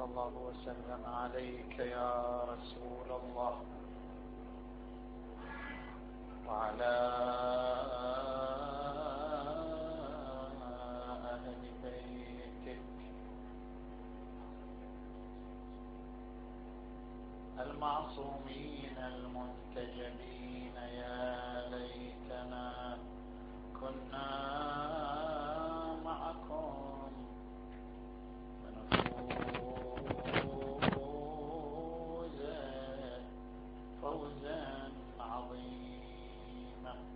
صلى الله وسلم عليك يا رسول الله وعلى أهل بيتك المعصومين المنتجبين. يا ليتنا كنا معكم فنفوز فوزا عظيما.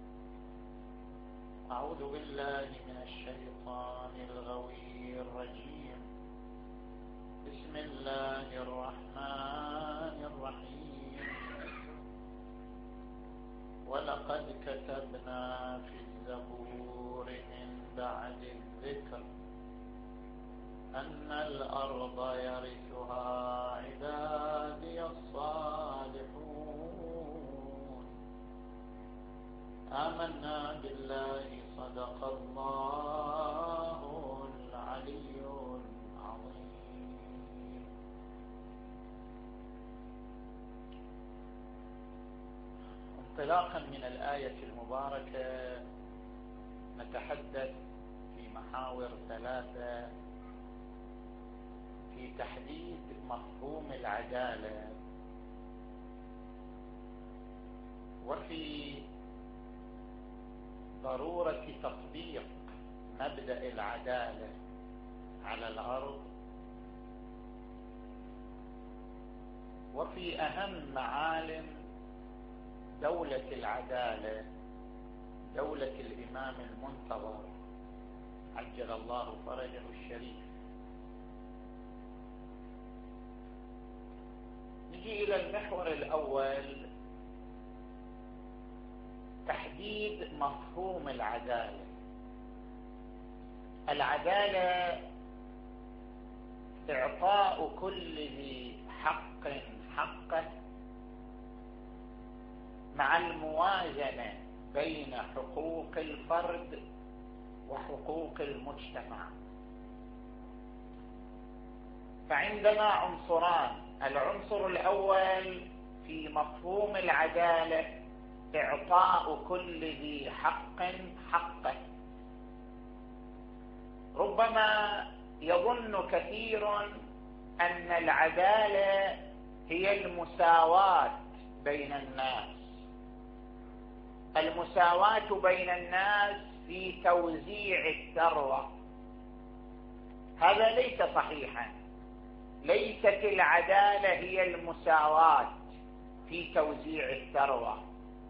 أعوذ بالله من الشيطان الغوي الرجيم. بسم الله الرحمن الرحيم. ولقد كتبنا في الزبور من بعد الذكر أن الأرض يرثها عبادي الصالحون. آمنا بالله صدق الله العلي العظيم. انطلاقا من الآية المباركة نتحدث في محاور ثلاثة في تحديد مفهوم العدالة، وفي ضرورة تطبيق مبدأ العدالة على الأرض، وفي أهم معالم دولة العدالة، دولة الإمام المنتظر عجل الله فرجه الشريف. نجي إلى المحور الأول، تحديد مفهوم العدالة. العدالة إعطاء كل ذي حق حقه مع الموازنة بين حقوق الفرد وحقوق المجتمع. فعندنا عنصران. العنصر الأول في مفهوم العدالة إعطاء كل ذي حق حقه. ربما يظن كثير أن العدالة هي المساواة بين الناس، المساواة بين الناس في توزيع الثروة. هذا ليس صحيحا. ليست العدالة هي المساواة في توزيع الثروة.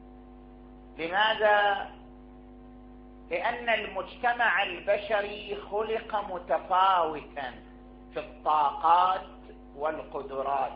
لماذا؟ لأن المجتمع البشري خلق متفاوتا في الطاقات والقدرات.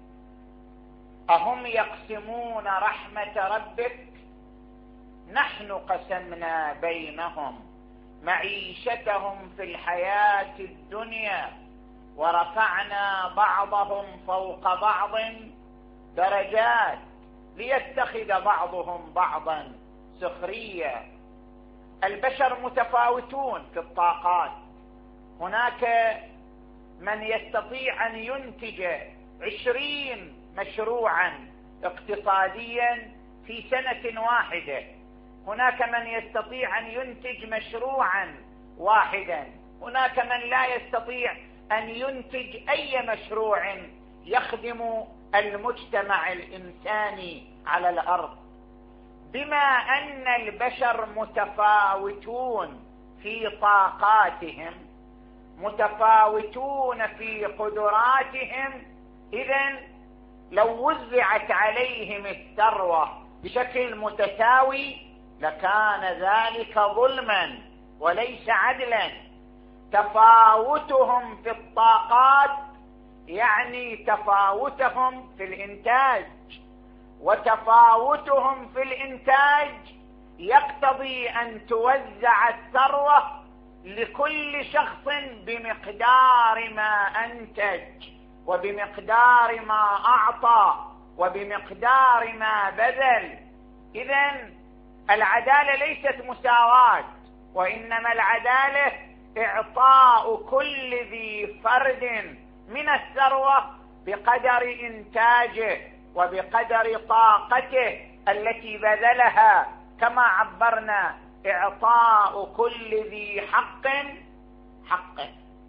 أهم يقسمون رحمة ربك؟ نحن قسمنا بينهم معيشتهم في الحياة الدنيا ورفعنا بعضهم فوق بعض درجات ليتخذ بعضهم بعضا سخريا. البشر متفاوتون في الطاقات. هناك من يستطيع أن ينتج 20 مشروعا اقتصاديا في سنة واحدة. هناك من يستطيع أن ينتج مشروعا واحدا. هناك من لا يستطيع أن ينتج أي مشروع يخدم المجتمع الإنساني على الأرض. بما أن البشر متفاوتون في طاقاتهم، متفاوتون في قدراتهم، إذن لو وزعت عليهم الثروة بشكل متساوي لكان ذلك ظلما وليس عدلا. تفاوتهم في الطاقات يعني تفاوتهم في الإنتاج، وتفاوتهم في الإنتاج يقتضي أن توزع الثروة لكل شخص بمقدار ما أنتج وبمقدار ما أعطى وبمقدار ما بذل. إذن العدالة ليست مساواة، وإنما العدالة إعطاء كل ذي فرد من الثروة بقدر إنتاجه وبقدر طاقته التي بذلها، كما عبرنا: إعطاء كل ذي حق حقه.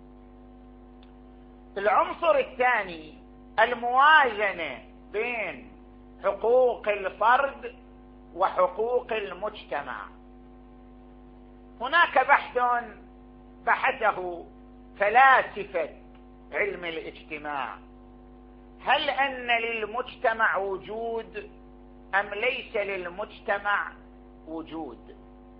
العنصر الثاني الموازنة بين حقوق الفرد وحقوق المجتمع. هناك بحث بحثه فلاسفة علم الاجتماع: هل أن للمجتمع وجود أم ليس للمجتمع وجود؟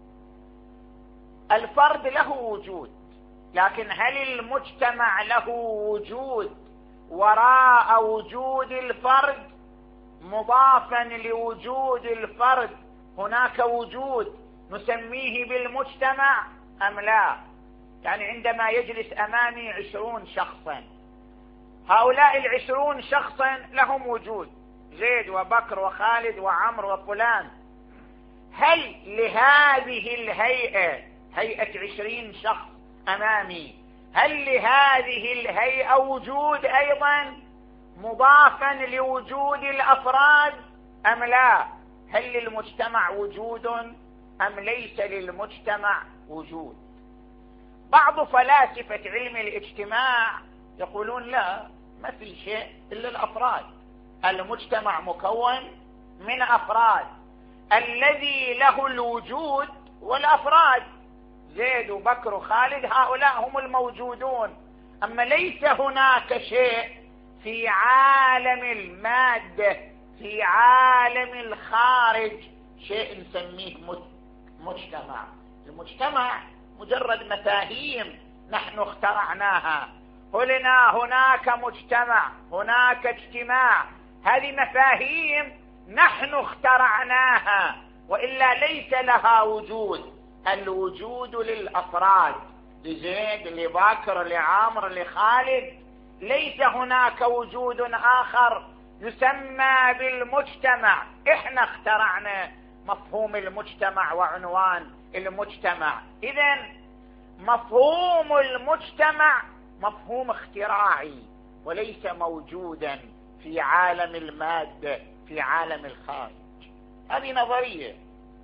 الفرد له وجود، لكن هل المجتمع له وجود وراء وجود الفرد؟ مضافا لوجود الفرد هناك وجود نسميه بالمجتمع أم لا؟ يعني عندما يجلس أمامي 20 شخصا، هؤلاء 20 شخصا لهم وجود، زيد وبكر وخالد وعمر وفلان. هل لهذه الهيئة، هيئة 20 شخص أمامي، هل لهذه الهيئة وجود أيضا مضافا لوجود الأفراد أم لا؟ هل للمجتمع وجود أم ليس للمجتمع وجود؟ بعض فلاسفة علم الاجتماع يقولون لا، ما في شيء إلا الأفراد، المجتمع مكون من أفراد، الذي له الوجود والأفراد، زيد وبكر وخالد هؤلاء هم الموجودون، أما ليس هناك شيء في عالم المادة، في عالم الخارج، شيء نسميه مجتمع. المجتمع مجرد مفاهيم نحن اخترعناها، قلنا هناك مجتمع، هناك اجتماع، هذه مفاهيم نحن اخترعناها، وإلا ليس لها وجود. الوجود للأفراد، لزيد، لبكر، لعمر، لخالد، ليس هناك وجود آخر يسمى بالمجتمع. احنا اخترعنا مفهوم المجتمع وعنوان المجتمع. إذن مفهوم المجتمع مفهوم اختراعي وليس موجودا في عالم المادة، في عالم الخارج. هذه نظرية.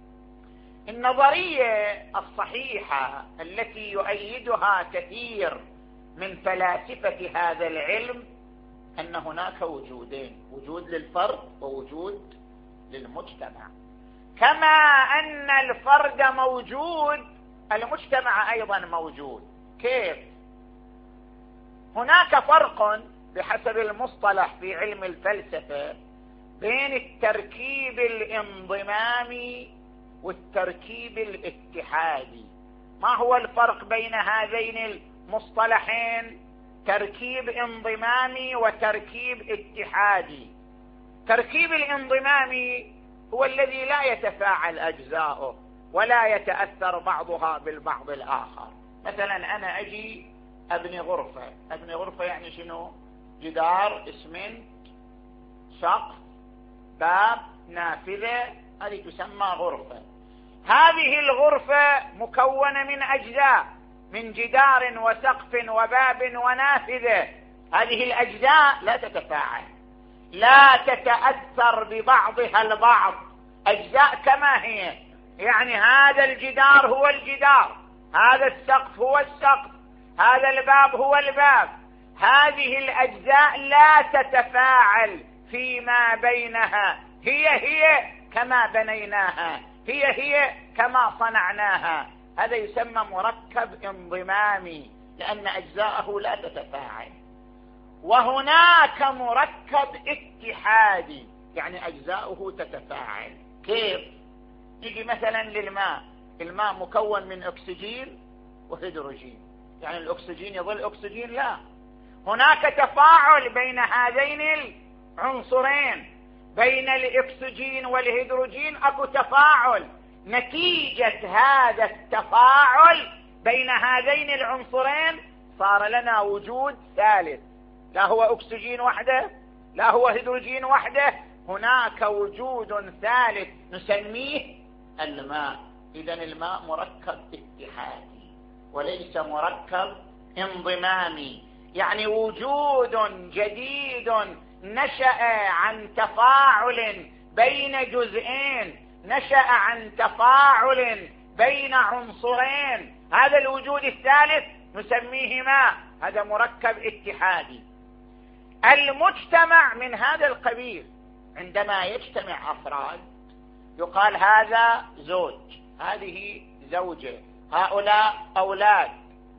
النظرية الصحيحة التي يؤيدها كثير من فلاسفة هذا العلم أن هناك وجودين: وجود للفرد ووجود للمجتمع. كما أن الفرد موجود، المجتمع أيضا موجود. كيف؟ هناك فرق بحسب المصطلح في علم الفلسفة بين التركيب الانضمامي والتركيب الاتحادي. ما هو الفرق بين هذين المصطلحين؟ تركيب انضمامي وتركيب اتحادي. تركيب الانضمامي هو الذي لا يتفاعل أجزاؤه ولا يتأثر بعضها بالبعض الآخر. مثلا أنا أجي أبني غرفة، أبني غرفة يعني شنو؟ جدار، اسمنت، سقف، باب، نافذة، هذه تسمى غرفة. هذه الغرفة مكونة من أجزاء، من جدار وسقف وباب ونافذة. هذه الأجزاء لا تتفاعل، لا تتأثر ببعضها البعض، أجزاء كما هي. يعني هذا الجدار هو الجدار، هذا السقف هو السقف، هذا الباب هو الباب. هذه الأجزاء لا تتفاعل فيما بينها، هي كما بنيناها، هي كما صنعناها. هذا يسمى مركب انضمامي لأن أجزاءه لا تتفاعل. وهناك مركب اتحادي يعني أجزاؤه تتفاعل. كيف؟ يجي مثلا للماء، الماء مكون من أكسجين وهيدروجين، يعني الأكسجين يظل أكسجين؟ لا، هناك تفاعل بين هذين العنصرين، بين الأكسجين والهيدروجين أكو تفاعل. نتيجة هذا التفاعل بين هذين العنصرين صار لنا وجود ثالث، لا هو أكسجين وحده، لا هو هيدروجين وحده، هناك وجود ثالث نسميه الماء. إذن الماء مركب اتحادي وليس مركب انضمامي، يعني وجود جديد نشأ عن تفاعل بين جزئين، نشأ عن تفاعل بين عنصرين. هذا الوجود الثالث نسميه ما؟ هذا مركب اتحادي. المجتمع من هذا القبيل، عندما يجتمع أفراد يقال هذا زوج، هذه زوجة، هؤلاء أولاد.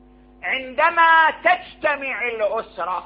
عندما تجتمع الأسرة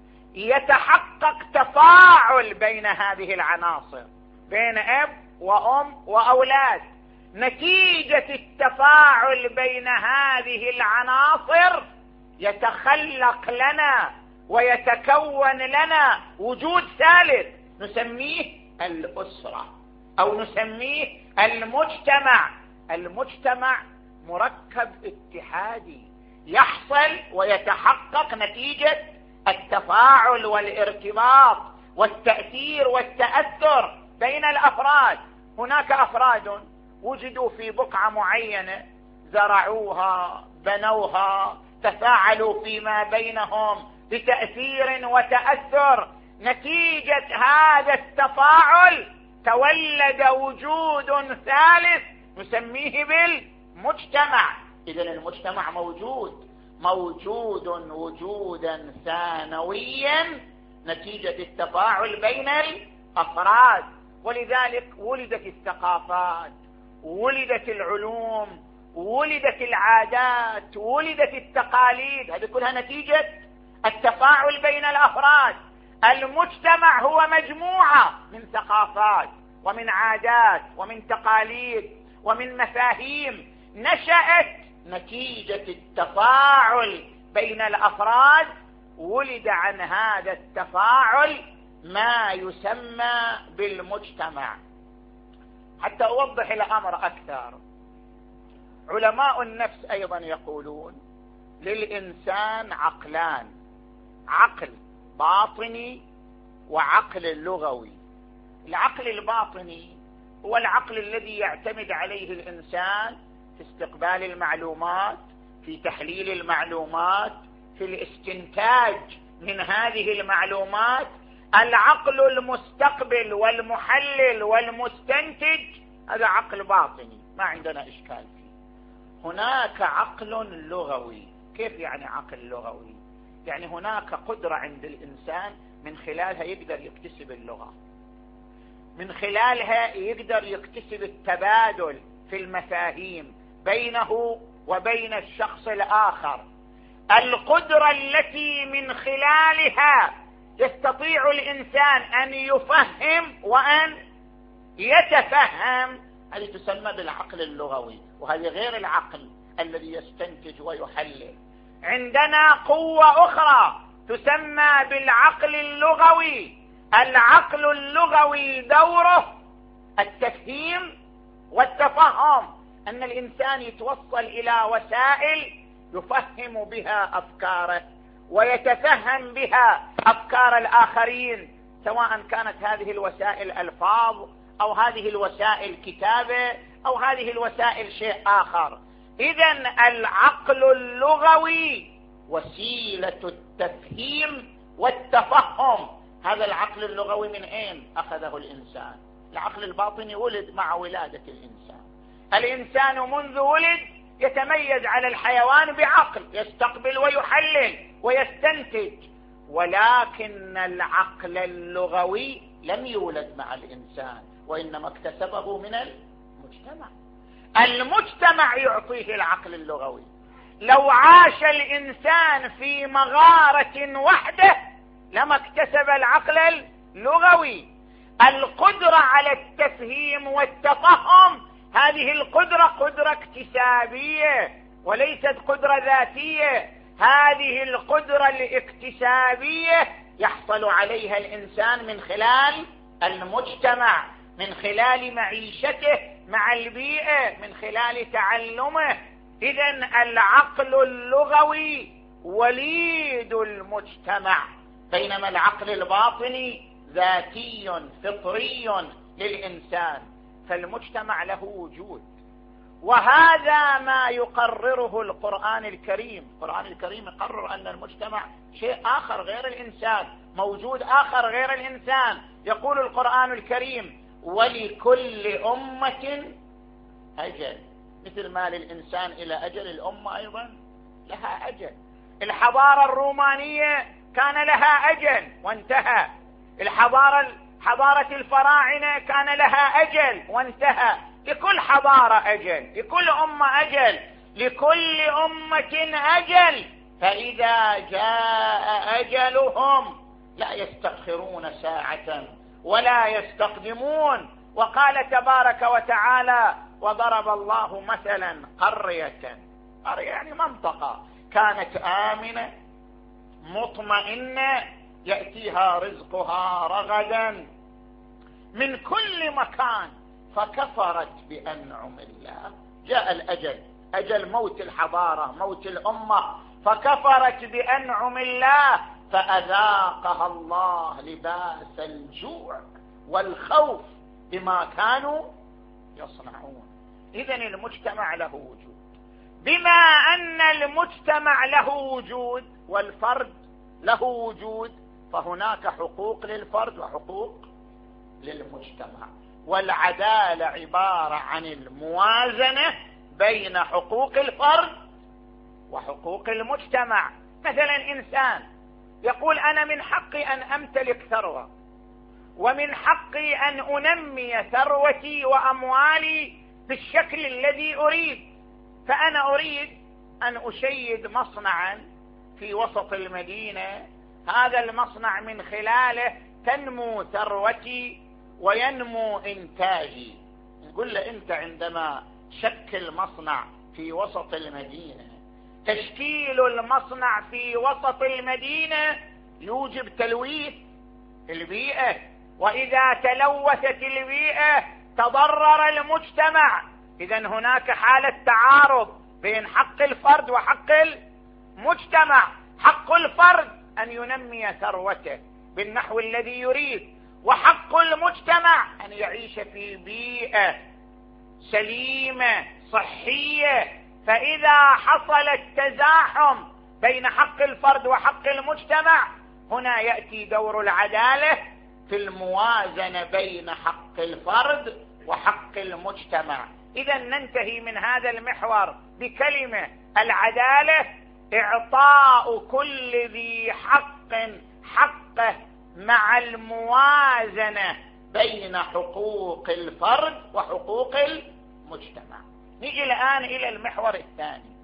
يتحقق تفاعل بين هذه العناصر، بين أب وأم وأولاد. نتيجة التفاعل بين هذه العناصر يتخلق لنا ويتكون لنا وجود ثالث نسميه الأسرة أو نسميه المجتمع. المجتمع مركب اتحادي يحصل ويتحقق نتيجة التفاعل والارتباط والتأثير والتأثر بين الأفراد. هناك أفراد وجدوا في بقعة معينة، زرعوها، بنوها، تفاعلوا فيما بينهم بتأثير وتأثر. نتيجة هذا التفاعل تولد وجود ثالث نسميه بالمجتمع. إذن المجتمع موجود وجودا ثانويا نتيجة التفاعل بين الأفراد. ولذلك ولدت الثقافات، ولدت العلوم، ولدت العادات، ولدت التقاليد، هذه كلها نتيجة التفاعل بين الأفراد. المجتمع هو مجموعة من ثقافات ومن عادات ومن تقاليد ومن مفاهيم نشأت نتيجة التفاعل بين الأفراد. ولد عن هذا التفاعل ما يسمى بالمجتمع. حتى أوضح الأمر أكثر، علماء النفس أيضا يقولون للإنسان عقلان، عقل باطني وعقل لغوي. العقل الباطني هو العقل الذي يعتمد عليه الإنسان في استقبال المعلومات، في تحليل المعلومات، في الاستنتاج من هذه المعلومات. العقل المستقبل والمحلل والمستنتج هذا عقل باطني ما عندنا إشكال فيه. هناك عقل لغوي. كيف يعني عقل لغوي؟ يعني هناك قدرة عند الإنسان من خلالها يقدر يكتسب اللغة، من خلالها يقدر يكتسب التبادل في المفاهيم بينه وبين الشخص الآخر. القدرة التي من خلالها يستطيع الإنسان أن يفهم وأن يتفهم هذه تسمى بالعقل اللغوي، وهذه غير العقل الذي يستنتج ويحلل. عندنا قوة أخرى تسمى بالعقل اللغوي. العقل اللغوي دوره التفهيم والتفهم، أن الإنسان يتوصل إلى وسائل يفهم بها أفكاره ويتفهم بها أفكار الآخرين، سواء كانت هذه الوسائل ألفاظ أو هذه الوسائل كتابة أو هذه الوسائل شيء آخر. إذن العقل اللغوي وسيلة التفهيم والتفهم. هذا العقل اللغوي من أين أخذه الإنسان؟ العقل الباطني ولد مع ولادة الإنسان. الإنسان منذ ولد يتميز على الحيوان بعقل يستقبل ويحلل ويستنتج، ولكن العقل اللغوي لم يولد مع الإنسان وإنما اكتسبه من المجتمع. المجتمع يعطيه العقل اللغوي. لو عاش الإنسان في مغارة وحده لما اكتسب العقل اللغوي. القدرة على التفهيم والتفهم هذه القدرة قدرة اكتسابية وليست قدرة ذاتية. هذه القدرة الاكتسابية يحصل عليها الإنسان من خلال المجتمع، من خلال معيشته مع البيئة، من خلال تعلمه. إذن العقل اللغوي وليد المجتمع، بينما العقل الباطني ذاتي فطري للإنسان. فالمجتمع له وجود، وهذا ما يقرره القرآن الكريم. القرآن الكريم يقرر أن المجتمع شيء آخر غير الإنسان، موجود آخر غير الإنسان. يقول القرآن الكريم: ولكل أمة أجل. مثل ما للإنسان إلى أجل، الأمة أيضا لها أجل. الحضارة الرومانية كان لها أجل وانتهى. حضارة الفراعنة كان لها أجل وانتهى. لكل حضارة أجل، لكل أمة أجل، لكل أمة أجل. فإذا جاء أجلهم لا يستأخرون ساعة ولا يستقدمون. وقال تبارك وتعالى: وضرب الله مثلا قرية يعني منطقة كانت آمنة مطمئنة يأتيها رزقها رغدا من كل مكان فكفرت بأنعم الله. جاء الأجل، أجل موت الحضارة، موت الأمة، فكفرت بأنعم الله فأذاقها الله لباس الجوع والخوف بما كانوا يصنعون. إذن المجتمع له وجود. بما أن المجتمع له وجود والفرد له وجود، فهناك حقوق للفرد وحقوق للمجتمع. والعدالة عبارة عن الموازنة بين حقوق الفرد وحقوق المجتمع. مثلا إنسان يقول: أنا من حقي أن أمتلك ثروة، ومن حقي أن أنمي ثروتي وأموالي بالشكل الذي أريد، فأنا أريد أن أشيد مصنعا في وسط المدينة، هذا المصنع من خلاله تنمو ثروتي وينمو إنتاجي. نقول له: أنت عندما تشكل مصنع في وسط المدينة، تشكيل المصنع في وسط المدينة يوجب تلويث البيئة، وإذا تلوثت البيئة تضرر المجتمع. إذن هناك حالة تعارض بين حق الفرد وحق المجتمع. حق الفرد أن ينمي ثروته بالنحو الذي يريد، وحق المجتمع أن يعيش في بيئة سليمة صحية. فإذا حصل التزاحم بين حق الفرد وحق المجتمع، هنا يأتي دور العدالة في الموازنة بين حق الفرد وحق المجتمع. إذا ننتهي من هذا المحور بكلمة: العدالة إعطاء كل ذي حق حقه مع الموازنة بين حقوق الفرد وحقوق المجتمع. نيجي الآن إلى المحور الثاني.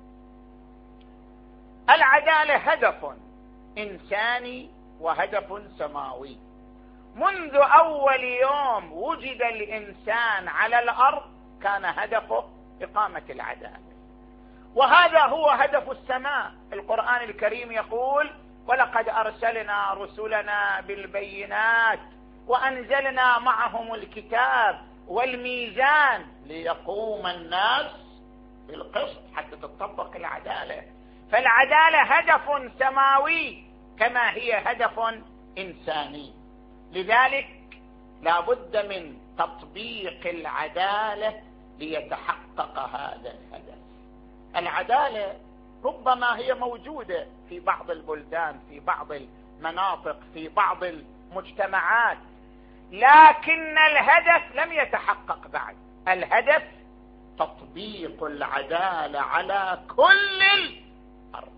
العدالة هدف إنساني وهدف سماوي. منذ أول يوم وجد الإنسان على الأرض كان هدفه إقامة العدالة، وهذا هو هدف السماء. القرآن الكريم يقول: ولقد أرسلنا رسلنا بالبينات وأنزلنا معهم الكتاب والميزان ليقوم الناس بالقسط، حتى تطبق العدالة. فالعدالة هدف سماوي كما هي هدف إنساني. لذلك لا بد من تطبيق العدالة ليتحقق هذا الهدف. العدالة ربما هي موجودة في بعض البلدان، في بعض المناطق، في بعض المجتمعات، لكن الهدف لم يتحقق بعد. الهدف تطبيق العدالة على كل الأرض.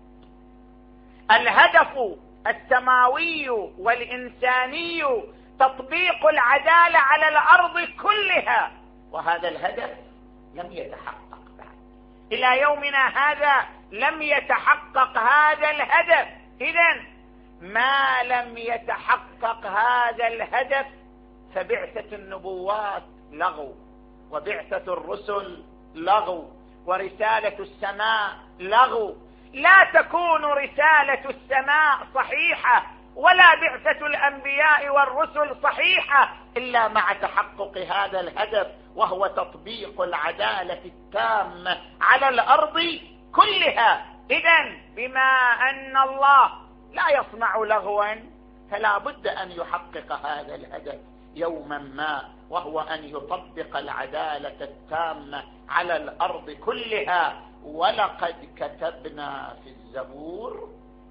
الهدف السماوي والإنساني تطبيق العدالة على الأرض كلها، وهذا الهدف لم يتحقق بعد. إلى يومنا هذا لم يتحقق هذا الهدف. إذن ما لم يتحقق هذا الهدف فبعثة النبوات لغو، وبعثة الرسل لغو، ورسالة السماء لغو. لا تكون رسالة السماء صحيحة ولا بعثة الأنبياء والرسل صحيحة إلا مع تحقق هذا الهدف، وهو تطبيق العدالة التامة على الأرض كلها. إذن بما أن الله لا يصنع لغوا فلا بد أن يحقق هذا الهدف. يوما ما، وهو أن يطبق العدالة التامة على الأرض كلها. ولقد كتبنا في الزبور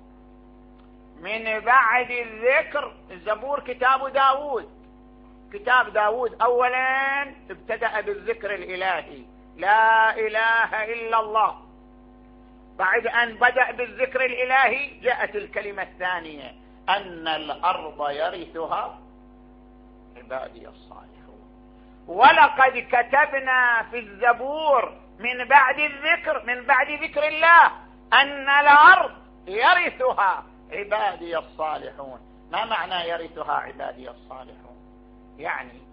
من بعد الذكر. الزبور كتاب داود. كتاب داود أولا ابتدأ بالذكر الإلهي، لا إله إلا الله. بعد أن بدأ بالذكر الإلهي جاءت الكلمة الثانية، أن الأرض يرثها عبادي الصالحون. ولقد كتبنا في الزبور من بعد الذكر، من بعد ذكر الله، أن الأرض يرثها عبادي الصالحون. ما معنى يرثها عبادي الصالحون؟ يعني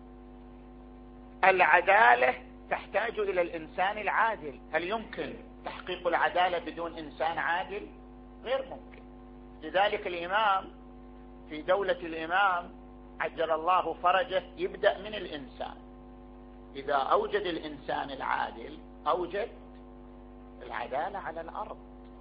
العدالة تحتاج إلى الإنسان العادل. هل يمكن تحقيق العدالة بدون إنسان عادل؟ غير ممكن. لذلك الإمام في دولة الإمام عجل الله فرجه يبدأ من الإنسان. إذا أوجد الإنسان العادل أوجد العدالة على الأرض.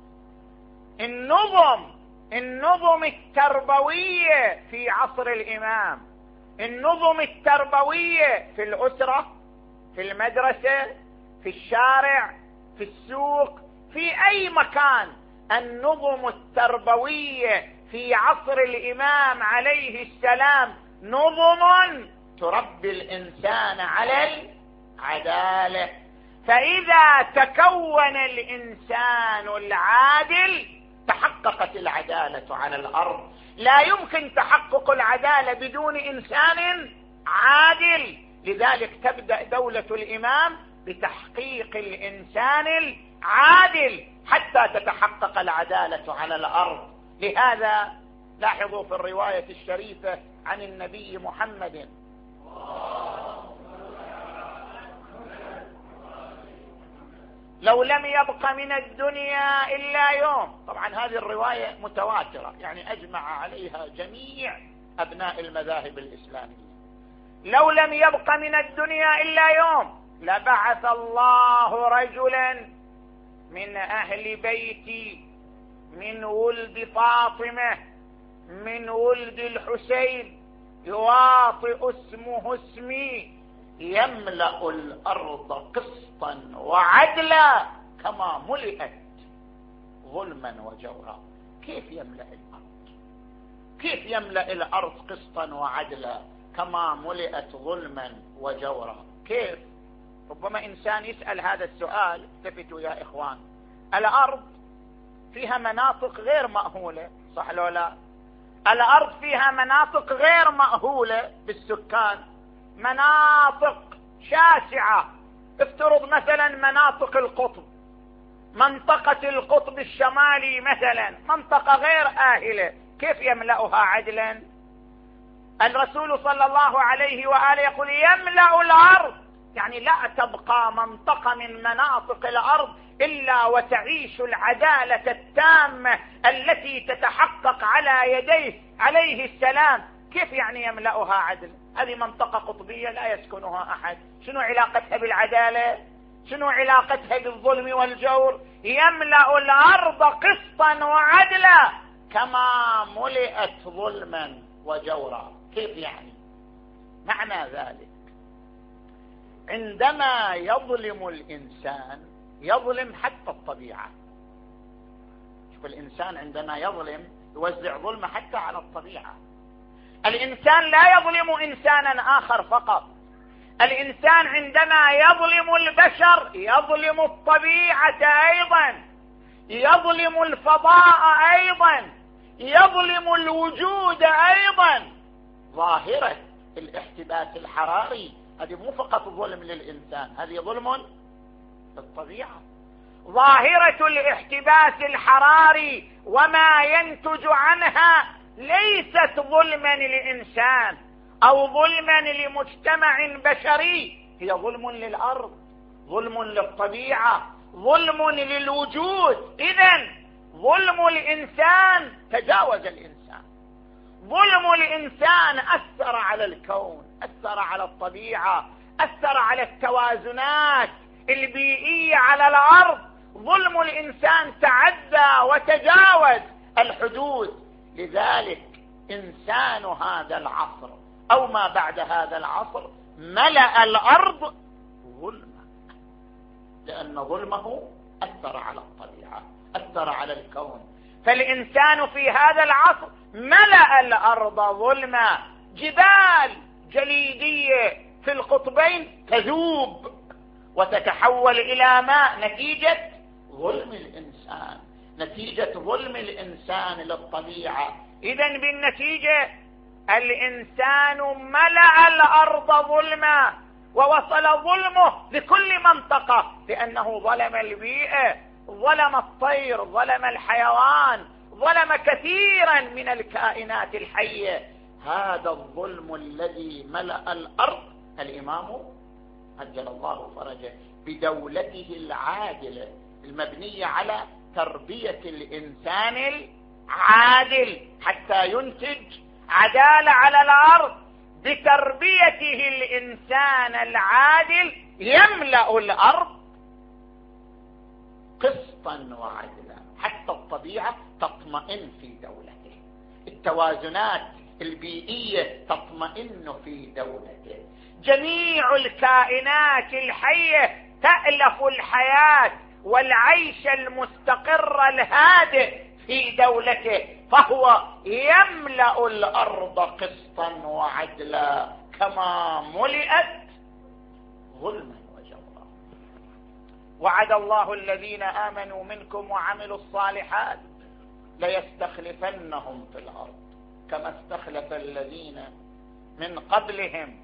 النظم التربوية في عصر الإمام، النظم التربوية في الأسرة، في المدرسة، في الشارع، في السوق، في أي مكان، النظم التربوية في عصر الإمام عليه السلام نظم تربي الإنسان على العدالة. فإذا تكون الإنسان العادل تحققت العدالة على الأرض. لا يمكن تحقق العدالة بدون إنسان عادل. لذلك تبدأ دولة الإمام بتحقيق الإنسان العادل حتى تتحقق العدالة على الأرض. لهذا لاحظوا في الرواية الشريفة عن النبي محمد لو لم يبق من الدنيا إلا يوم. طبعا هذه الرواية متواترة، يعني أجمع عليها جميع أبناء المذاهب الإسلامية. لو لم يبق من الدنيا إلا يوم لبعث الله رجلا من أهل بيتي، من ولد فاطمة، من ولد الحسين، يواطئ اسمه اسمي، يملأ الأرض قسطا وعدلا كما ملئت ظلما وجورا. كيف يملأ الأرض؟ كيف يملأ الأرض قسطا وعدلا كما ملئت ظلما وجورا؟ كيف؟ ربما إنسان يسأل هذا السؤال. التفتوا يا إخوان، الأرض فيها مناطق غير مأهولة، صح لو لا؟ الأرض فيها مناطق غير مأهولة بالسكان، مناطق شاسعة. افترض مثلا مناطق القطب، منطقة القطب الشمالي مثلا منطقة غير آهلة، كيف يملأها عدلا؟ الرسول صلى الله عليه وآله يقول يملأ الأرض، يعني لا تبقى منطقة من مناطق الأرض إلا وتعيش العدالة التامة التي تتحقق على يديه عليه السلام. كيف يعني يملأها عدل؟ هذه منطقة قطبية لا يسكنها أحد، شنو علاقتها بالعدالة؟ شنو علاقتها بالظلم والجور؟ يملأ الأرض قسطا وعدلا كما ملئت ظلما وجورا. كيف يعني؟ معنى ذلك عندما يظلم الإنسان يظلم حتى الطبيعة. شوف الإنسان عندما يظلم يوزع ظلمه حتى على الطبيعة. الإنسان لا يظلم إنسانا آخر فقط، الإنسان عندما يظلم البشر يظلم الطبيعة أيضا، يظلم الفضاء أيضا، يظلم الوجود أيضا. ظاهرة الاحتباس الحراري هذه مو فقط ظلم للإنسان، هذه ظلم للطبيعة. ظاهرة الاحتباس الحراري وما ينتج عنها ليست ظلما لإنسان أو ظلما لمجتمع بشري، هي ظلم للأرض، ظلم للطبيعة، ظلم للوجود. إذن ظلم الإنسان تجاوز الإنسان، ظلم الإنسان أثر على الكون، أثر على الطبيعة، أثر على التوازنات البيئية على الأرض. ظلم الإنسان تعدى وتجاوز الحدود. لذلك إنسان هذا العصر أو ما بعد هذا العصر ملأ الأرض ظلما، لأن ظلمه أثر على الطبيعة، أثر على الكون. فالإنسان في هذا العصر ملأ الأرض ظلما، جبال جليدية في القطبين تذوب وتتحول إلى ماء نتيجة ظلم الإنسان، نتيجة ظلم الإنسان للطبيعة. إذن بالنتيجة الإنسان ملأ الأرض ظلما، ووصل ظلمه لكل منطقة، لأنه ظلم البيئة، ظلم الطير، ظلم الحيوان، ظلم كثيرا من الكائنات الحية. هذا الظلم الذي ملأ الأرض الإمام عجل الله فرجه بدولته العادلة المبنية على تربية الإنسان العادل حتى ينتج عدالة على الأرض. بتربيته الإنسان العادل يملأ الأرض قسطا وعدلا حتى الطبيعة تطمئن في دولته، التوازنات البيئية تطمئن في دولته، جميع الكائنات الحية تألف الحياة والعيش المستقر الهادئ في دولته، فهو يملأ الأرض قسطا وعدلا كما ملئت ظلما وجورا. وعد الله الذين آمنوا منكم وعملوا الصالحات ليستخلفنهم في الأرض كما استخلف الذين من قبلهم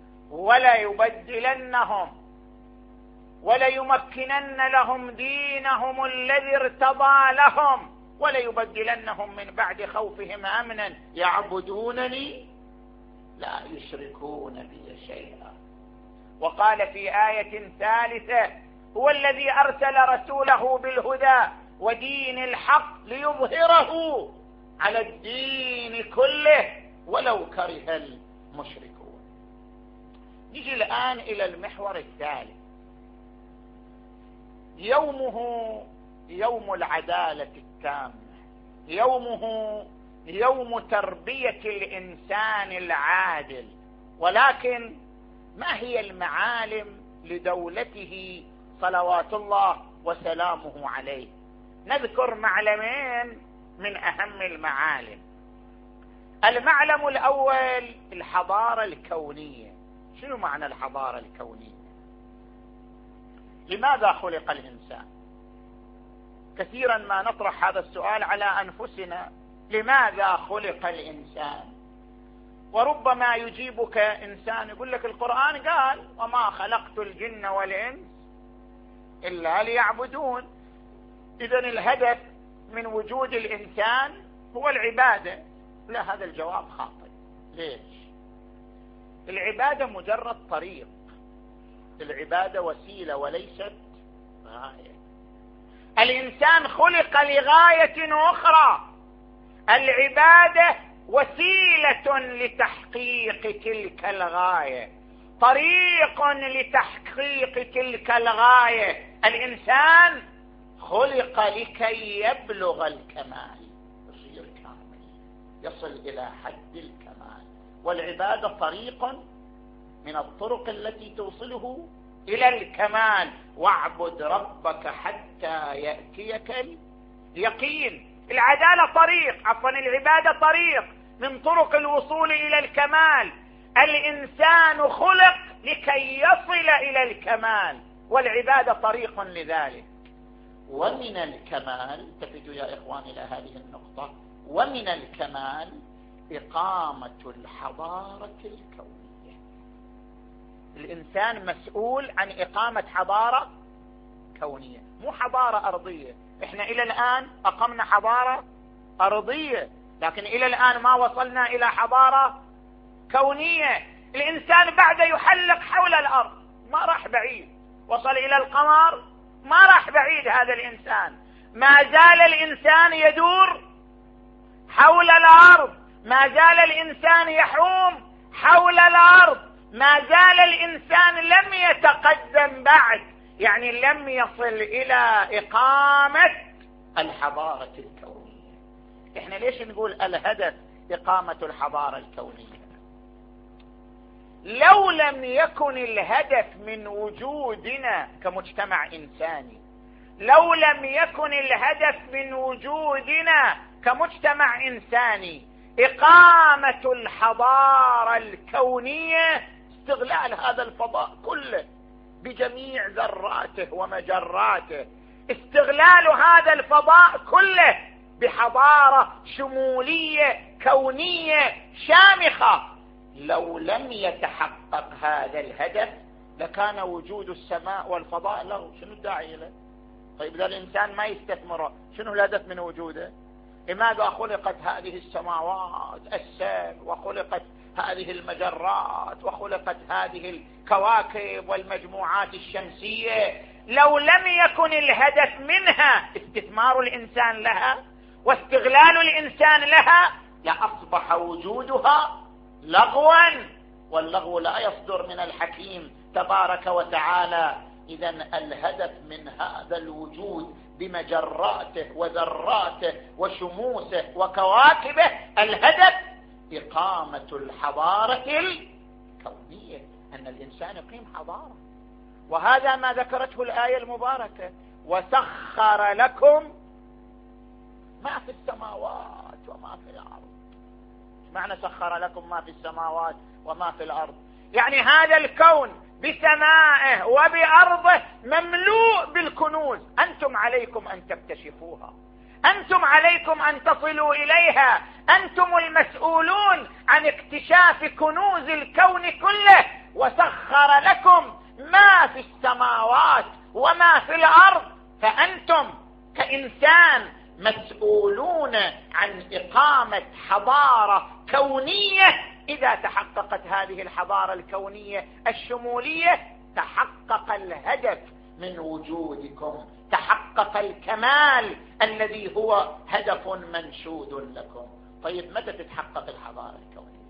وليمكنن لهم دينهم الذي ارتضى لهم وليبدلنهم من بعد خوفهم أمنا يعبدونني لا يشركون بي شيئا. وقال في آية ثالثة: هو الذي أرسل رسوله بالهدى ودين الحق ليظهره على الدين كله ولو كره المشركون. نجي الآن إلى المحور الثالث، يومه يوم العدالة التامة، يومه يوم تربية الإنسان العادل. ولكن ما هي المعالم لدولته صلوات الله وسلامه عليه؟ نذكر معلمين من أهم المعالم. المعلم الأول الحضارة الكونية. شنو معنى الحضارة الكونية؟ لماذا خلق الإنسان؟ كثيرا ما نطرح هذا السؤال على أنفسنا، لماذا خلق الإنسان؟ وربما يجيبك إنسان يقول لك القرآن قال: وما خلقت الجن والإنس إلا ليعبدون. إذن الهدف من وجود الإنسان هو العبادة. لا، هذا الجواب خاطئ. ليش؟ العبادة مجرد طريق، العبادة وسيلة وليست غاية. الإنسان خلق لغاية أخرى، العبادة وسيلة لتحقيق تلك الغاية، طريق لتحقيق تلك الغاية. الإنسان خلق لكي يبلغ الكمال، يصير كامل، يصل إلى حد الكمال، والعبادة طريق من الطرق التي توصله إلى الكمال. واعبد ربك حتى يأتيك اليقين. العدالة طريق، العبادة طريق من طرق الوصول إلى الكمال. الإنسان خلق لكي يصل إلى الكمال، والعبادة طريق لذلك. ومن الكمال، التفتوا يا إخوان إلى هذه النقطة، ومن الكمال إقامة الحضارة الكونية. الإنسان مسؤول عن إقامة حضارة كونية، مو حضارة أرضية. إحنا إلى الآن أقمنا حضارة أرضية، لكن إلى الآن ما وصلنا إلى حضارة كونية. الإنسان بعد يحلق حول الأرض، ما راح بعيد، وصل إلى القمر، ما راح بعيد. هذا الإنسان ما زال الإنسان يدور حول الأرض، ما زال الإنسان يحوم حول الأرض، ما زال الإنسان لم يتقدم بعد، يعني لم يصل إلى إقامة الحضارة الكونية. إحنا ليش نقول الهدف إقامة الحضارة الكونية؟ لو لم يكن الهدف من وجودنا كمجتمع إنساني، لو لم يكن الهدف من وجودنا كمجتمع إنساني إقامة الحضارة الكونية، استغلال هذا الفضاء كله بجميع ذراته ومجراته، استغلال هذا الفضاء كله بحضارة شمولية كونية شامخة، لو لم يتحقق هذا الهدف لكان وجود السماء والفضاء له شنو الداعي له؟ طيب إذا الإنسان ما يستثمره شنو الهدف من وجوده؟ لماذا خلقت هذه السماوات السبع وخلقت هذه المجرات وخلقت هذه الكواكب والمجموعات الشمسية؟ لو لم يكن الهدف منها استثمار الإنسان لها واستغلال الإنسان لها لأصبح وجودها لغوا، واللغو لا يصدر من الحكيم تبارك وتعالى. إذا الهدف من هذا الوجود بمجراته وذراته وشموسه وكواكبه، الهدف إقامة الحضارة الكونية، أن الإنسان يقيم حضارة. وهذا ما ذكرته الآية المباركة: وسخر لكم ما في السماوات وما في الأرض. معنى سخر لكم ما في السماوات وما في الأرض؟ يعني هذا الكون بسمائه وبأرضه مملوء بالكنوز، أنتم عليكم أن تكتشفوها، أنتم عليكم أن تصلوا إليها، أنتم المسؤولون عن اكتشاف كنوز الكون كله. وسخر لكم ما في السماوات وما في الأرض، فأنتم كإنسان مسؤولون عن إقامة حضارة كونية. إذا تحققت هذه الحضارة الكونية الشمولية تحقق الهدف من وجودكم، تحقق الكمال الذي هو هدف منشود لكم. طيب متى تتحقق الحضارة الكونية؟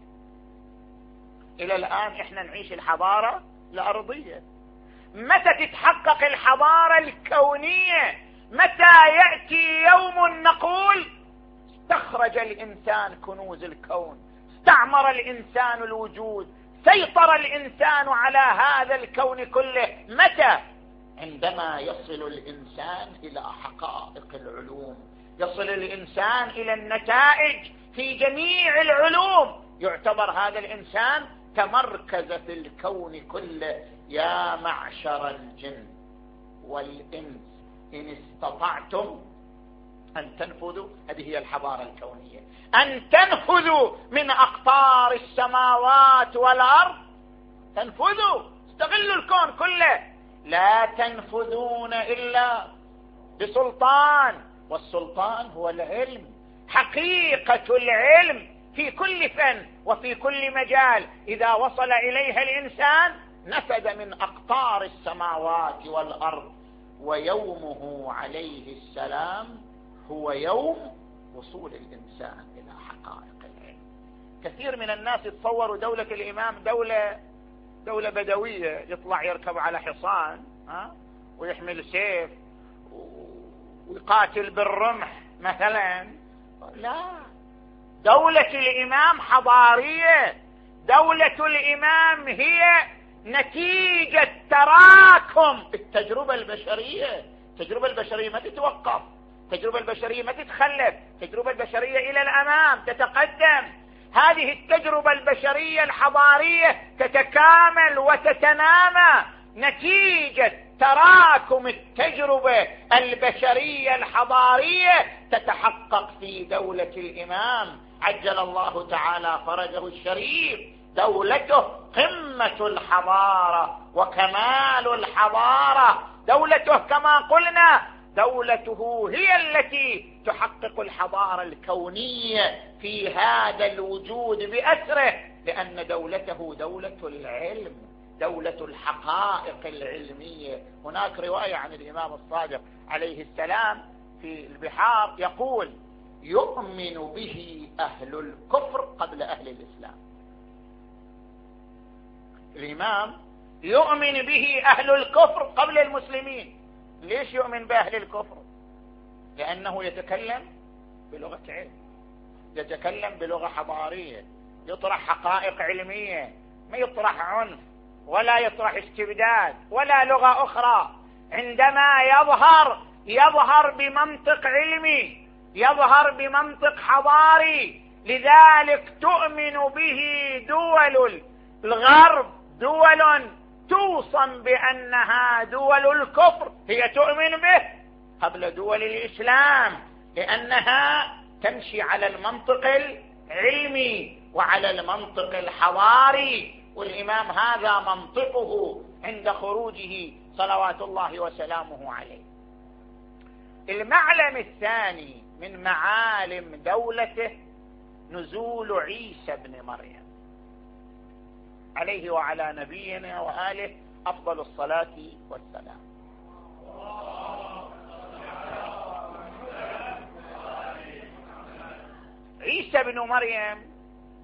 إلى الآن إحنا نعيش الحضارة الأرضية. متى تتحقق الحضارة الكونية؟ متى يأتي يوم نقول استخرج الإنسان كنوز الكون، استعمر الإنسان الوجود، سيطر الإنسان على هذا الكون كله؟ متى؟ عندما يصل الإنسان إلى حقائق العلوم، يصل الإنسان إلى النتائج في جميع العلوم، يعتبر هذا الإنسان تمركز في الكون كله. يا معشر الجن والإنس إن استطعتم أن تنفذوا، هذه هي الحضارة الكونية، أن تنفذوا من أقطار السماوات والأرض، تنفذوا، استغلوا الكون كله. لا تنفذون إلا بسلطان، والسلطان هو العلم، حقيقة العلم في كل فن وفي كل مجال. إذا وصل إليها الإنسان نفذ من أقطار السماوات والأرض. ويومه عليه السلام هو يوم وصول الإنسان إلى حقائق العلم. كثير من الناس يتصوروا دولة الإمام دولة بدوية، يطلع يركب على حصان ويحمل سيف ويقاتل بالرمح مثلا. لا، دولة الإمام حضارية. دولة الإمام هي نتيجة تراكم التجربة البشرية. التجربة البشرية ما تتوقف، التجربة البشرية ما تتخلف، التجربة البشرية إلى الأمام تتقدم. هذه التجربة البشرية الحضارية تتكامل وتتنامى نتيجة تراكم التجربة البشرية الحضارية. تتحقق في دولة الإمام عجل الله تعالى فرجه الشريف دولته قمة الحضارة وكمال الحضارة. دولته كما قلنا دولته هي التي تحقق الحضارة الكونية في هذا الوجود بأسره، لأن دولته دولة العلم، دولة الحقائق العلمية. هناك رواية عن الإمام الصادق عليه السلام في البحار يقول: يؤمن به أهل الكفر قبل أهل الإسلام. الإمام يؤمن به أهل الكفر قبل المسلمين. ليش يؤمن بأهل الكفر؟ لأنه يتكلم بلغة علم، يتكلم بلغة حضارية، يطرح حقائق علمية، ما يطرح عنف ولا يطرح استبداد ولا لغة أخرى. عندما يظهر بمنطق علمي، يظهر بمنطق حضاري. لذلك تؤمن به دول الغرب، دول توصم بأنها دول الكفر، هي تؤمن به قبل دول الإسلام، لأنها تمشي على المنطق العلمي وعلى المنطق الحضاري. والإمام هذا منطقه عند خروجه صلوات الله وسلامه عليه. المعلم الثاني من معالم دولته نزول عيسى بن مريم عليه وعلى نبينا وآله أفضل الصلاة والسلام. عيسى بن مريم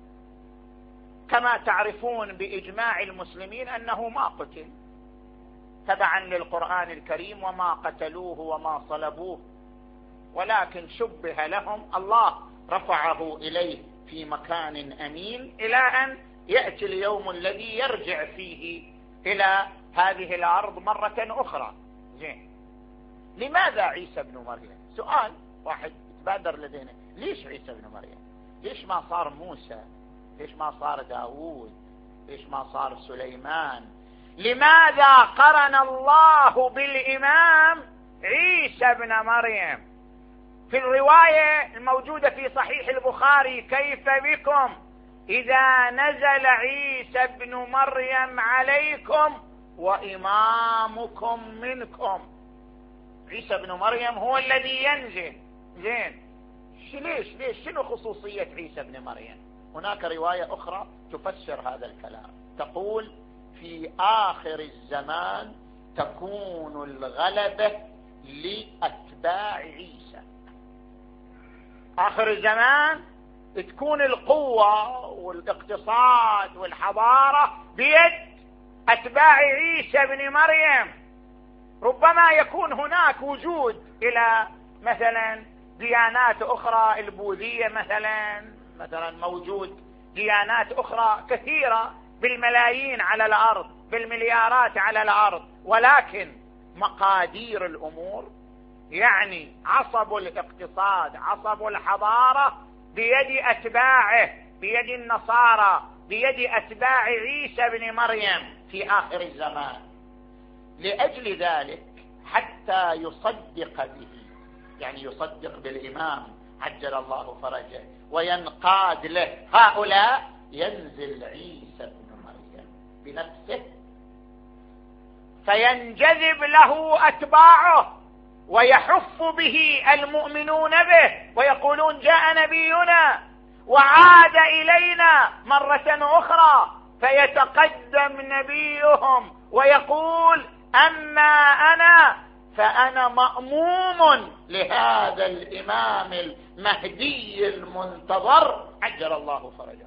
كما تعرفون بإجماع المسلمين أنه ما قتل تبعا للقرآن الكريم، وما قتلوه وما صلبوه، ولكن شبه لهم، الله رفعه إليه في مكان أمين إلى أن يأتي اليوم الذي يرجع فيه إلى هذه الأرض مرة أخرى. زين، لماذا عيسى بن مريم؟ سؤال واحد يتبادر لدينا، ليش عيسى بن مريم؟ ليش ما صار موسى؟ ليش ما صار داود؟ ليش ما صار سليمان؟ لماذا قرن الله بالإمام عيسى بن مريم؟ في الرواية الموجودة في صحيح البخاري: كيف بكم إذا نزل عيسى بن مريم عليكم وإمامكم منكم. عيسى بن مريم هو الذي ينزل. زين، ليش شنو خصوصية عيسى بن مريم؟ هناك رواية أخرى تفسر هذا الكلام، تقول: في آخر الزمان تكون الغلبة لأتباع عيسى. آخر الزمان تكون القوة والاقتصاد والحضارة بيد أتباع عيسى بن مريم. ربما يكون هناك وجود إلى مثلا ديانات أخرى، البوذية مثلا موجود ديانات أخرى كثيرة بالملايين على الأرض، بالمليارات على الأرض، ولكن مقادير الأمور يعني عصب الاقتصاد، عصب الحضارة بيد أتباعه، بيد النصارى، بيد أتباع عيسى بن مريم في آخر الزمان. لأجل ذلك حتى يصدق به، يعني يصدق بالإمام عجل الله فرجه وينقاد له هؤلاء، ينزل عيسى بن مريم بنفسه فينجذب له أتباعه ويحف به المؤمنون به ويقولون: جاء نبينا وعاد إلينا مرة أخرى. فيتقدم نبيهم ويقول: أما أنا فأنا مأموم لهذا الإمام المهدي المنتظر عجل الله فرجه.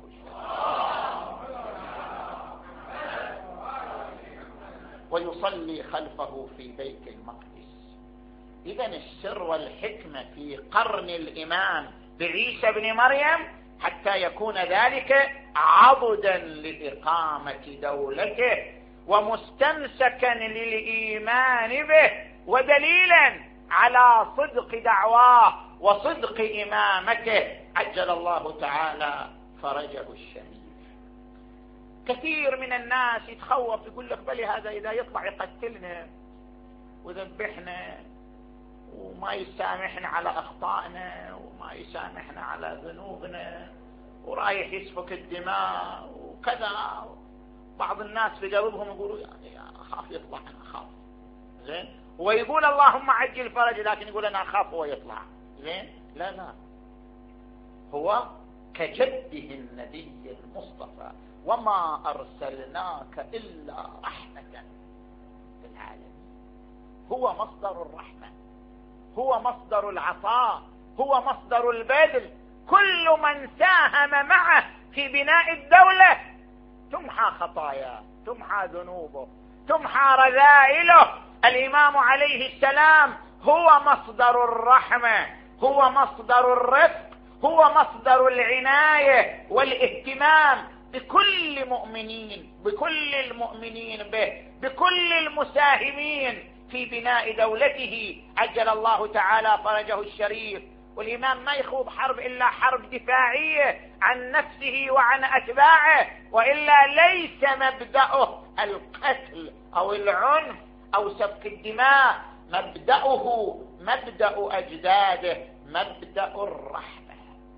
ويصلي خلفه في بيت المقدس. إذن السر والحكمة في قرن الإمام بعيسى بن مريم حتى يكون ذلك عضدا لإقامة دولته ومستمسكا للإيمان به ودليلا على صدق دعواه وصدق إمامته عجل الله تعالى فرجه الشريف. كثير من الناس يتخوف، يقول لك: بلي هذا إذا يطلع يقتلنا وذبحنا وما يسامحنا على أخطائنا وما يسامحنا على ذنوبنا ورايح يسفك الدماء وكذا. بعض الناس في قلبهم يقولوا: يعني أخاف يطلع، أنا أخاف. زين، ويقول اللهم عجل فرج، لكن يقول أنا أخاف هو يطلع. زين، لا، هو كجده النبي المصطفى: وما أرسلناك إلا رحمة للعالمين. هو مصدر الرحمة، هو مصدر العطاء، هو مصدر البذل. كل من ساهم معه في بناء الدولة تمحى خطاياه، تمحى ذنوبه، تمحى رذائله. الإمام عليه السلام هو مصدر الرحمة، هو مصدر الرفق، هو مصدر العناية والاهتمام. بكل مؤمنين، بكل المؤمنين به، بكل المساهمين في بناء دولته عجل الله تعالى فرجه الشريف. والإمام ما يخوض حرب إلا حرب دفاعية عن نفسه وعن أتباعه، وإلا ليس مبدأه القتل أو العنف أو سفك الدماء، مبدأه مبدأ أجداده، مبدأ الرحمة.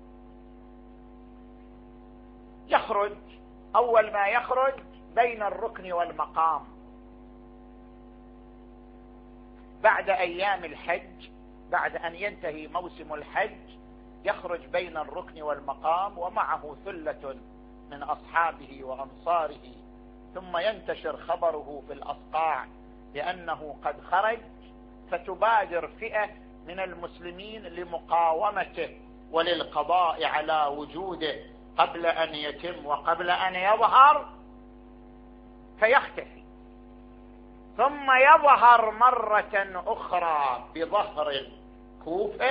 يخرج أول ما يخرج بين الركن والمقام بعد أيام الحج، بعد أن ينتهي موسم الحج يخرج بين الركن والمقام ومعه ثلة من أصحابه وأنصاره، ثم ينتشر خبره في الأصقاع لأنه قد خرج، فتبادر فئة من المسلمين لمقاومته وللقضاء على وجوده قبل أن يتم وقبل أن يظهر، فيختفي، ثم يظهر مرة أخرى بظهر الكوفة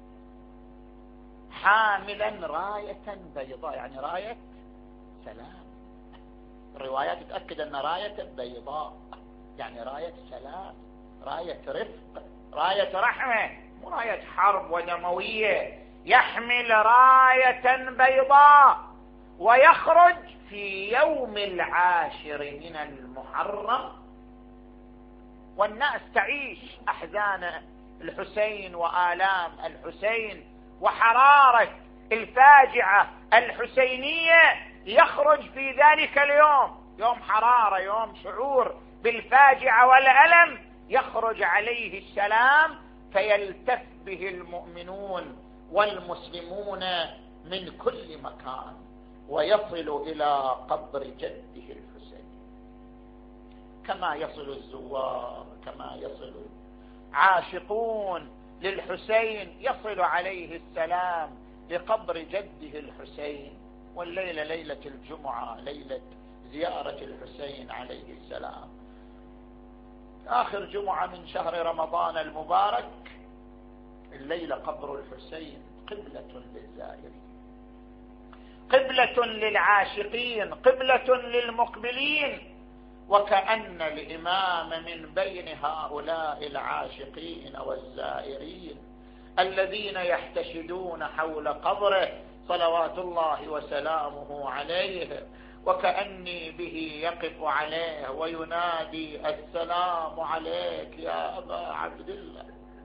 حاملا راية بيضاء، يعني راية سلام. الروايات تؤكد أن راية بيضاء يعني راية سلام، راية رفق، راية رحمة، مو راية حرب ودموية. يحمل راية بيضاء ويخرج في يوم 10 من المحرم، والناس تعيش أحزان الحسين وآلام الحسين وحرارة الفاجعة الحسينية. يخرج في ذلك اليوم، يوم حرارة، يوم شعور بالفاجعة والألم، يخرج عليه السلام فيلتف به المؤمنون والمسلمون من كل مكان، ويصل إلى قبر جده الحسين، كما يصل الزوار، كما يصل عاشقون للحسين، يصل عليه السلام لقبر جده الحسين. والليلة ليلة الجمعة، ليلة زيارة الحسين عليه السلام، آخر جمعة من شهر رمضان المبارك. الليلة قبر الحسين قبلة للزائرين، قبلة للعاشقين، قبلة للمقبلين، وكأن الإمام من بين هؤلاء العاشقين والزائرين الذين يحتشدون حول قبره صلوات الله وسلامه عليه، وكأني به يقف عليه وينادي السلام عليك يا أبا عبد الله.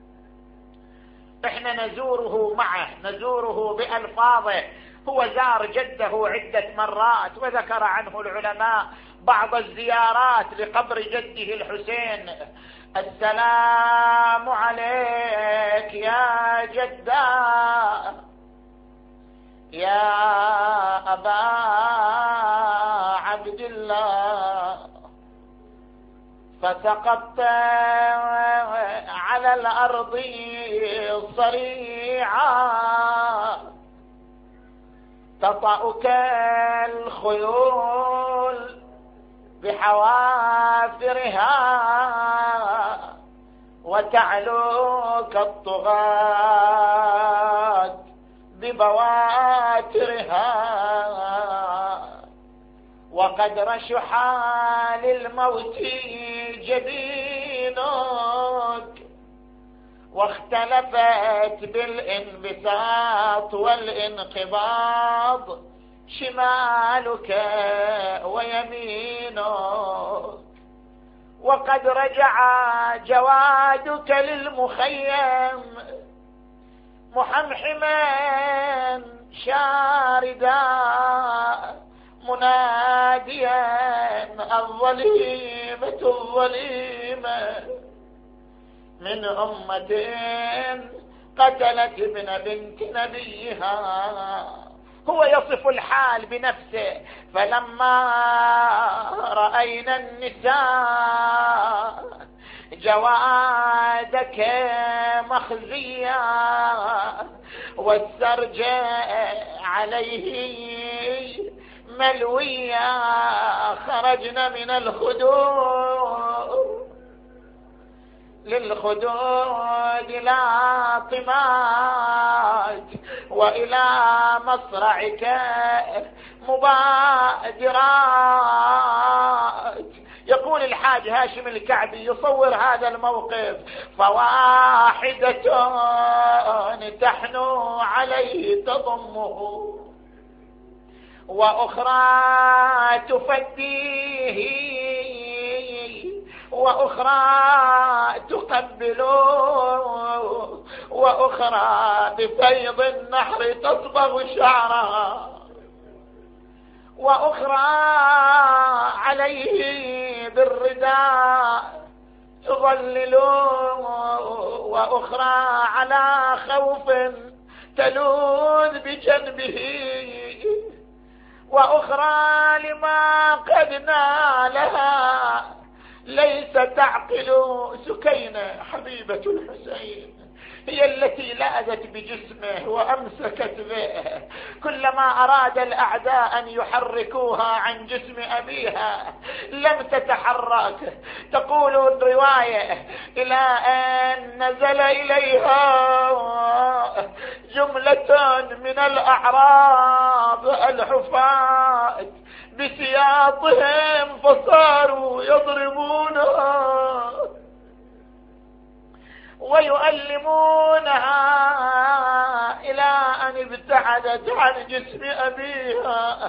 احنا نزوره معه، نزوره بألفاظه. هو زار جده عدة مرات، وذكر عنه العلماء بعض الزيارات لقبر جده الحسين. السلام عليك يا جدا يا أبا عبد الله، فسقطت على الأرض صريعا، تطأك الخيول بحوافرها، وتعلوك الطغاة ببواترها، وقد رشح للموت جبينك، واختلفت بالانبساط والانقباض شمالك ويمينك، وقد رجع جوادك للمخيم محمحما شاردا، مناديا الظليمة الظليمة من أمة قتلت ابن بنت نبيها. هو يصف الحال بنفسه: فلما رأينا النساء جوادك مخزيا، والسرج عليه ملويا، خرجنا من الخدود للخدود لاطمات، وإلى مصرعك مبادرات. يقول الحاج هاشم الكعبي يصور هذا الموقف: فواحدة تحنو عليه تضمه، وأخرى تفديه، وأخرى تقبله، وأخرى بفيض النحر تصبغ شعرها، وأخرى عليه بالرداء تظلله، وأخرى على خوف تلوذ بجنبه، وأخرى لما قد نالها ليس تعقل. سكينة حبيبة الحسين هي التي لاذت بجسمه وأمسكت به، كلما أراد الأعداء أن يحركوها عن جسم أبيها لم تتحرك. تقول الرواية: إلى أن نزل إليها جملة من الأعراب الحفاة بسياطهم فصاروا يضربونها ويؤلمونها إلى أن ابتعدت عن جسم أبيها.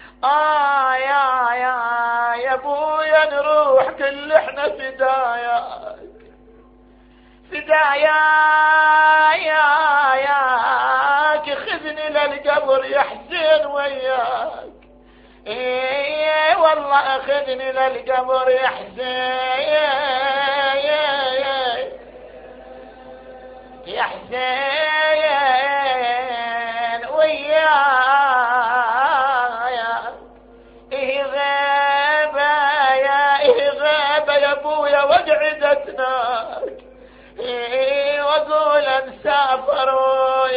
يا أبويا نروح كل احنا فداياك، فداياك خذني للقبر يا حسين وياك. والله أخذني للقبر يا حسين يا حسين وياك. غيبة يا ابويا وقعدتناك، وقول نسافروا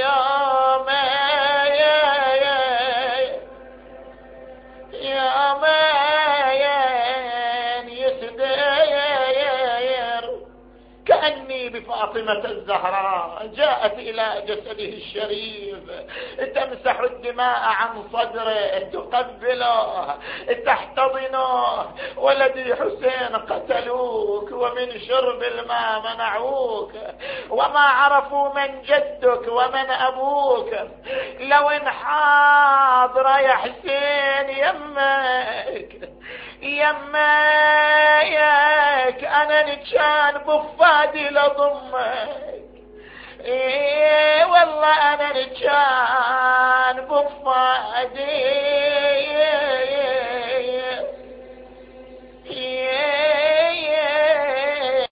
يومين يسدير. كأني بفاطمة الزهراء جاءت إلى جسده الشريف تمسح الدماء عن صدره، تقبله، تحتضنه: ولدي حسين قتلوك ومن شرب الماء منعوك، وما عرفوا من جدك ومن أبوك. لو انحاضر يا حسين يمك أنا نجان بفادي لضمك. والله أنا نجان بفادي